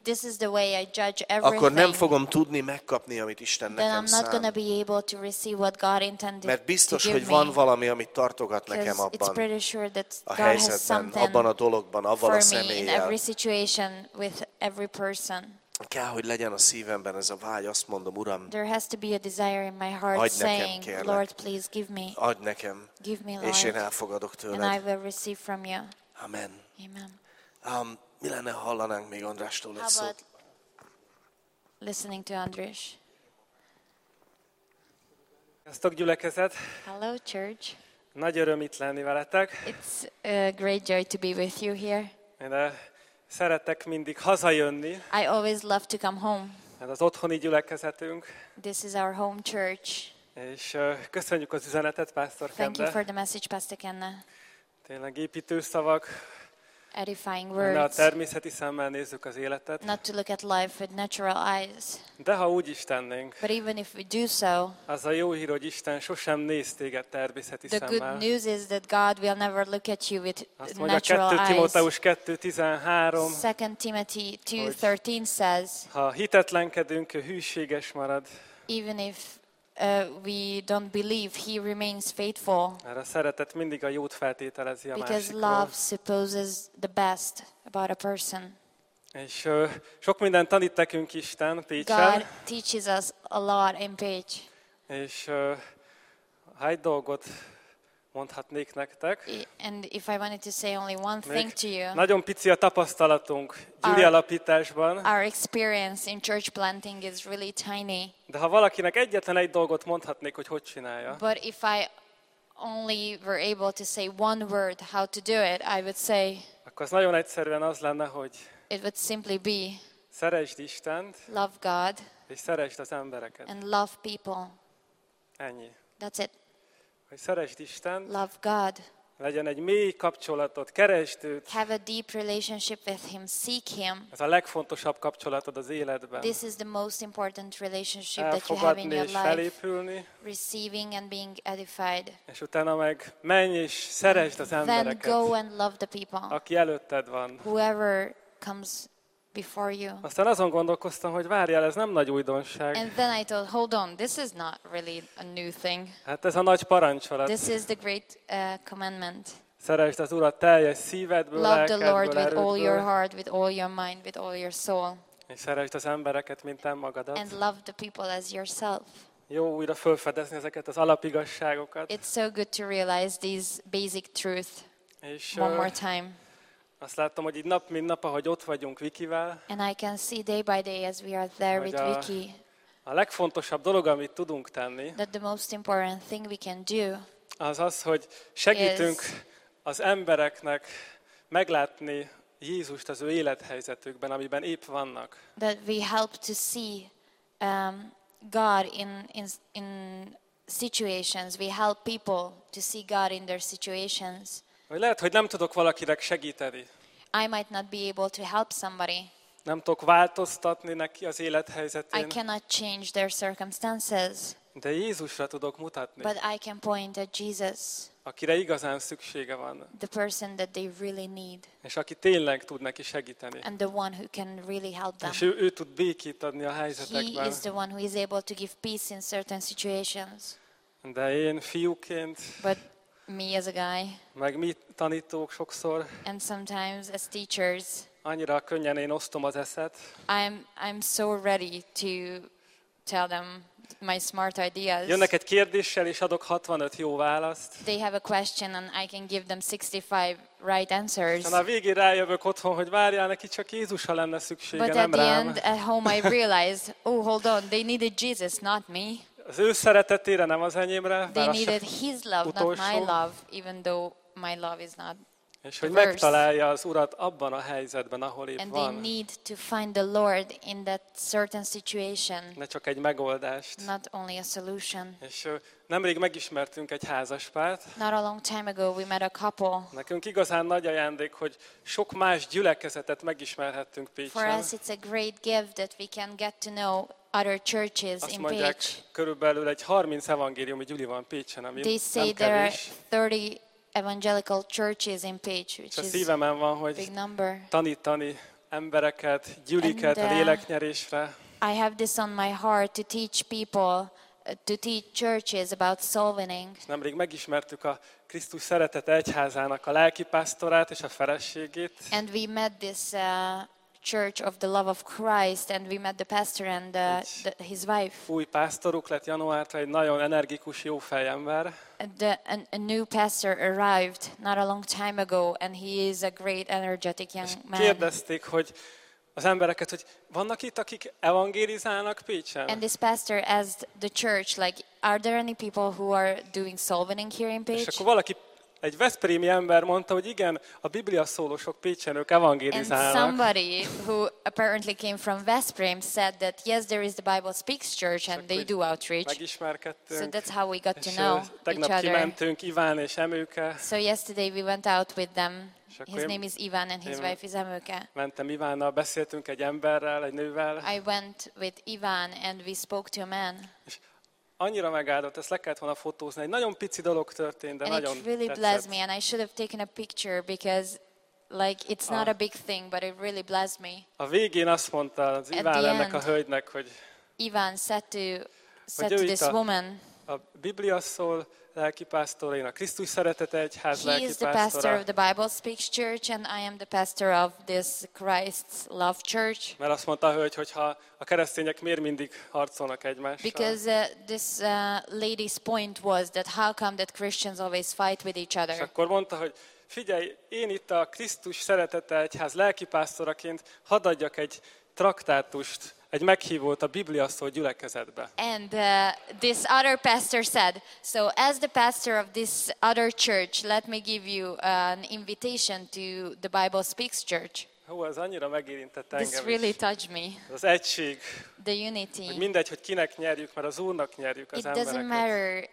this is the way I judge akkor nem everything, fogom tudni megkapni, amit Isten then nekem I'm not going to szán. be able to receive what God intended Mert to biztos, give hogy van me. valami, amit tartogat nekem Because it's abban pretty sure that a God has helyzetben, abban a something dologban, avval a for me in személlyel. every situation with every person. Kell, hogy legyen a szívemben ez a vágy, azt mondom, Uram, There has to be a desire in my heart adj nekem, saying, kérlek. Lord, please give me, adj nekem, és én Lord, elfogadok and I tőled. will receive from you. Amen. Amen. Mi lenne, ha hallanánk még Andrástól egy How szót? about listening to Andres? Sziasztok, gyülekezet! Hello, church. Nagy öröm itt lenni veletek. It's a great joy to be with you here. Én szeretek mindig hazajönni, I always love to come home. ez az otthoni gyülekezetünk, This is our home church. és köszönjük az üzenetet, Pásztor Thank you Kende. for the message, Pastor Kenna. Tényleg építő szavak, Edifying ne a words. természeti szemmel nézzük az életet. Not to look at life with natural eyes. De ha úgy is tennénk, But even if we do so, az a jó hír, hogy Isten sosem néz téged természeti the good szemmel. news is that God will never look at you with Azt mondja 2 natural eyes. Timóteus 2:13, 2 Timothy 2:13 says, ha hitetlenkedünk, ő hűséges marad, even if we don't believe, He remains faithful, mert a szeretet mindig a jót feltételezi a because másikról. love supposes the best about a person. És sok mindent tanít nekünk Isten Pécsen, God teaches us a lot in Page. és ha egy dolgot mondhatnék nektek, And if I wanted to say only one thing to you, nagyon pici a tapasztalatunk gyüli Our- alapításban, our experience in church planting is really tiny. de ha valakinek egyetlen egy dolgot mondhatnék, hogy csinálja, But if I only were able to say one word how to do it, I would say akkor az nagyon egyszerűen az lenne, hogy it would simply be szeresd Istent, love God és szeresd az embereket. and love people. Ennyi. That's it. Hogy szeresd Istent, Love God. legyen egy mély kapcsolatod, keresd őt. Have a deep relationship with Him. Seek Him. Ez a legfontosabb kapcsolatod az életben. This is the most important relationship that you have in Elfogadni your és life. felépülni, Receiving and being edified. és utána meg menj és szeresd az Then embereket, go and love the people. aki előtted van. Whoever comes before you. Aztán azon gondolkoztam, hogy várjál, ez nem nagy újdonság. And then I thought, hold on, this is not really a new thing. Hát ez a nagy parancsolat. This is the great commandment. Szeresd az Urat teljes szívedből, Love the Lord lelkedből, with all your erődből, heart, with all your mind, with all your soul. és szeresd az embereket, mint te magadat. And love the people as yourself. Jó újra felfedezni ezeket az alapigazságokat. It's so good to realize these basic truth És one more time. azt láttam, hogy így nap mint nap, ahogy ott vagyunk Vikivel, And I can see day by day as we are there Hogy with a- Vicky a legfontosabb dolog, amit tudunk tenni, that the most important thing we can do az az, hogy segítünk az embereknek meglátni Jézust az ő élethelyzetükben, amiben épp vannak. that we help to see God in situations. We help people to see God in their situations. Vagy lehet, hogy nem tudok valakinek segíteni. I might not be able to help somebody. Nem tudok változtatni neki az I élethelyzetén, cannot change their circumstances, de Jézusra tudok mutatni, but I can point at Jesus, akire igazán szüksége van, the person that they really need, és aki tényleg tud neki segíteni. and the one who can really help them. És ő tud békét adni a He helyzetekben. is the one who is able to give peace in certain situations. De én fiúként, But me as a guy, meg mi tanítók sokszor, and sometimes as teachers, annyira könnyen én osztom az eszet, I'm so ready to tell them my smart ideas. jönnek egy kérdéssel, és adok 65 jó választ. They have a question and I can give them 65 right answers. Aztán a végén rájövök otthon, hogy várjál, neki csak Jézusra lenne szüksége, But at nem the rám. end, at home, I realized, oh, hold on, they needed Jesus, not me. Az ő szeretetére, nem az enyémre, They bár az se needed His love, not my utolsó. love, even though my love is not. És hogy verse. megtalálja az Urat abban a helyzetben, ahol épp And they van. need to find the Lord in that certain situation, Ne csak egy megoldást. not only a solution. És nemrég megismertünk egy házaspárt. Not a long time ago, we met a couple. Nekünk igazán nagy ajándék, hogy sok más gyülekezetet megismerhettünk For Pécsen. us, it's a great gift that we can get to know other churches Azt in mondják, Pécs. körülbelül egy 30 evangéliumi gyüli van Pécsen, ami They say nem there are kevés. 30 evangelical churches in Pécs, És which a is szívemen van, a big hogy number. tanítani embereket, gyüliket a léleknyerésre. I have this on my heart to teach people, to teach churches about soul winning. Nemrég megismertük a Krisztus szeretete egyházának a lelkipásztorát és a feleségét. And we met this church of the love of Christ, and we met the pastor and his wife. Új pásztoruk lett januártól, egy nagyon energikus, jó fejember. A new pastor arrived not a long time ago, and he is a great, energetic young man. Kérdezték, hogy az embereket, hogy vannak itt, akik evangélizálnak Pécsen? And this pastor asked the church, like, are there any people who are doing soul winning here in És Pécs? akkor valaki, egy veszprémi ember mondta, hogy igen, a Biblia szólósok Pécsen, ők And evangélizálnak. somebody who apparently came from Veszprém said that yes, there is the Bible Speaks Church and they do outreach. Megismerkedtünk. So that's how we got to És know tegnap each other. kimentünk Iván és Emőke. So yesterday we went out with them. És akkor His én- name is Ivan and his én- wife is Emőke. Mentem Ivánnal, beszéltünk egy emberrel, egy nővel. I went with Ivan and we spoke to a man. És annyira megáldott, ezt le kellett volna fotózni. Egy nagyon pici dolog történt, de And nagyon it really tetszett. blessed me, and I should have taken a picture because like it's not a big thing, but it really blessed me. A végén azt mondta az At Iván the ennek a end. hölgynek, hogy Ivan said to ő this itt a- woman, a Biblia szól lelkipásztora, én a Krisztus szeretete egyház he is the pastor lelkipásztora. of the Bible Speaks Church, and I am the pastor of this Christ's Love Church. Mert azt mondta a hölgy, hogy ha a keresztények miért mindig harcolnak egymással. Because this lady's point was that how come that Christians always fight with each És other? akkor mondta, hogy figyelj, én itt a Krisztus szeretete egyház lelkipásztoraként hadd adjak egy traktátust, egy meghívót a Biblia szól gyülekezetbe. And this other pastor said, so as the pastor of this other church, let me give you an invitation to the Bible Speaks Church. Hú, ez annyira megérintett This engem really is. touched me. Az egység, The hogy unity. mindegy, hogy kinek nyerjük, mert az Úrnak nyerjük az It doesn't embereket. matter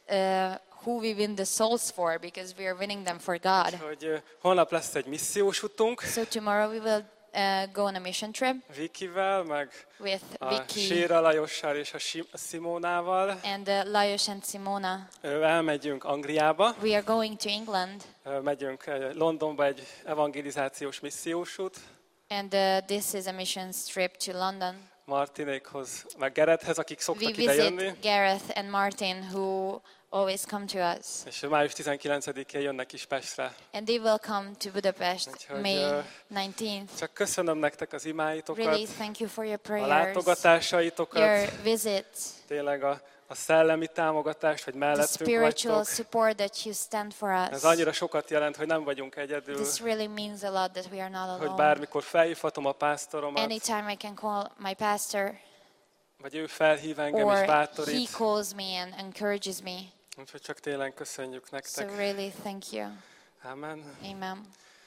who we win the souls for, because we are winning them for God. Hogy holnap lesz egy missziós utunk, So tomorrow we will go on a mission trip Vikivel, meg with a Vicky Séra Lajossal és a Simónával. and Lajos and Simona. Elmegyünk Angliába, We are going to England, megyünk Londonba egy evangelizációs missziós út, and this is a mission trip to London. Martinékhoz, meg Gerethez, akik We szoktak ide jönni. visit Gareth and Martin, who always come to us. És május 19-én jönnek is Pestre. And they will come to Budapest Úgyhogy, May 19th. Csak köszönöm nektek az imáitokat, Really, thank you for your a prayers, látogatásaitokat, your visits, tényleg a szellemi támogatást, hogy the mellettünk spiritual vagytok. support that you stand for Ez us. annyira sokat jelent, hogy nem vagyunk egyedül, This really means a lot that we are not hogy alone. bármikor felhívhatom a pásztoromat, Anytime I can call my pastor, vagy ő felhív engem és or he bátorít. calls me and encourages me. Úgyhogy csak tényleg köszönjük So nektek. really, thank you. Amen. Amen.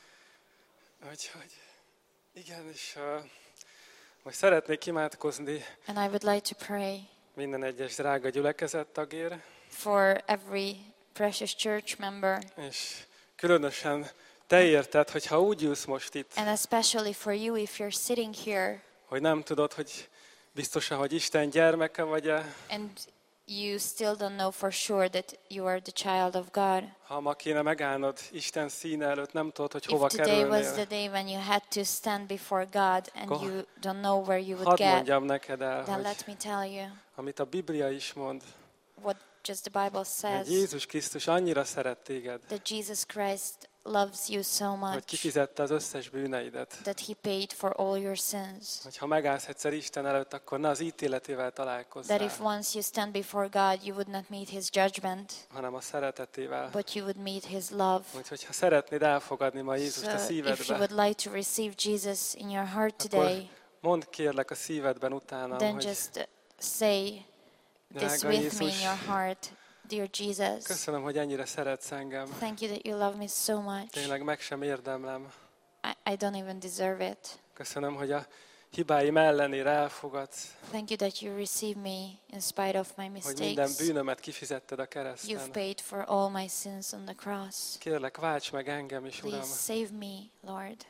Úgyhogy igen, és most szeretnék imádkozni And I would like to pray minden egyes drága gyülekezet tagért, for every precious church member, és különösen te érted, hogy ha úgy ülsz most itt, and especially for you if you're sitting here hogy nem tudod, hogy biztosan, hogy Isten gyermeke vagy-e, and you still don't know for sure that you are the child of God. ha ma kéne megállnod Isten színe előtt, nem tudod, hogy If hova today was the kerülnél. day when you had to stand before God and Akkor you don't know where you would Hadd get, mondjam neked el, then hogy let me tell you amit a Biblia is mond, what just the Bible hogy says, Jézus Krisztus annyira szeret téged, that Jesus Christ loves you so hogy much kifizette az összes bűneidet. that he paid for all your sins. Hogy ha megállsz egyszer Isten előtt, akkor ne az ítéletével That találkozzál, if once you stand before God, you would not meet his judgment, hanem a szeretetével. but you would meet his love. Úgyhogy ha szeretnéd elfogadni ma Jézust a So if you szívedbe, would like to receive Jesus in your heart akkor today, mondd kérlek a szívedben utána, then hogy just say this drága with me in Jézus, your heart. Dear Jesus, köszönöm, hogy ennyire szeretsz engem. thank you that you love me so much. Tényleg meg sem érdemlem. I don't even deserve it. Köszönöm, hogy a hibáim ellenére elfogadsz, Thank you that you receive me in spite of my hogy minden mistakes. bűnömet kifizetted a You've kereszten. paid for all my sins on the cross. Kérlek, válts meg engem is, Uram. Please save me, Lord.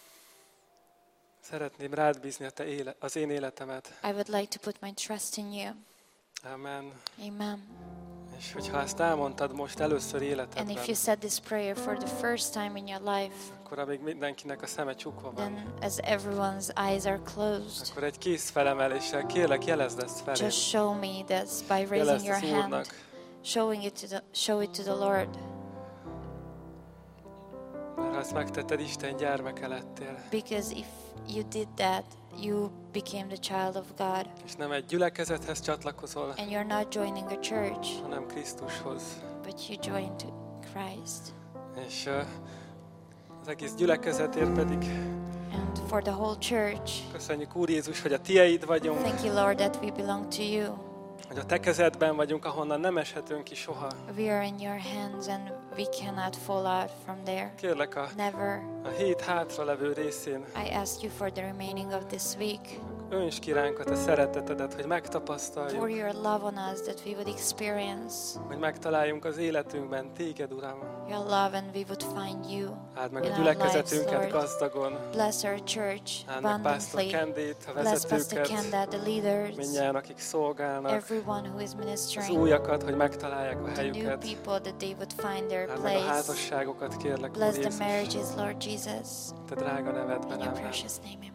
Szeretném rád bízni a az én életemet. I would like to put my trust in you. Amen. Amen. És hogyha ezt elmondtad most először And if életedben, you said this prayer for the first time in your life, akkor még mindenkinek a szeme csukva van. then as everyone's eyes are closed, Akkor egy kéz felemeléssel kérlek, jelezd ezt felém. just show me this by raising Jelezd your az hand, Úrnak. show it to the Lord. Mert ha ezt megtetted, Isten gyermeke lettél. Because if you did that, you became the child of God. És nem egy gyülekezethez csatlakozol, And you're not joining a church, hanem Krisztushoz. but you joined to Christ. És az egész gyülekezetért pedig And for the whole church, köszönjük, Úr Jézus, hogy a tieid vagyunk, thank you, Lord, that we belong to you. hogy a te kezedben vagyunk, ahonnan nem eshetünk ki soha. We are in your hands and we cannot fall out from there. Kérlek Never. a hét hátra levő részén I ask you for the remaining of this week. önts ki ránk a te szeretetedet, hogy Pour megtapasztaljuk, your love on us that we would experience hogy megtaláljunk az életünkben téged, Uram. your love and we would find you. Áld meg in a our lives, gyülekezetünket Lord. gazdagon. Bless our church Áld meg Pásztor abundantly. Kendét, a Bless Pastor vezetőket, Kenda, the leaders, mindjárt, akik szolgálnak, everyone who is az ministering, újakat, hogy megtalálják a the new helyüket. people that they would find their Áld meg a place. házasságokat, kérlek, Úr Bless the Jézus. marriages, Lord Jesus. Te drága nevedben, In your ámen. precious name, amen.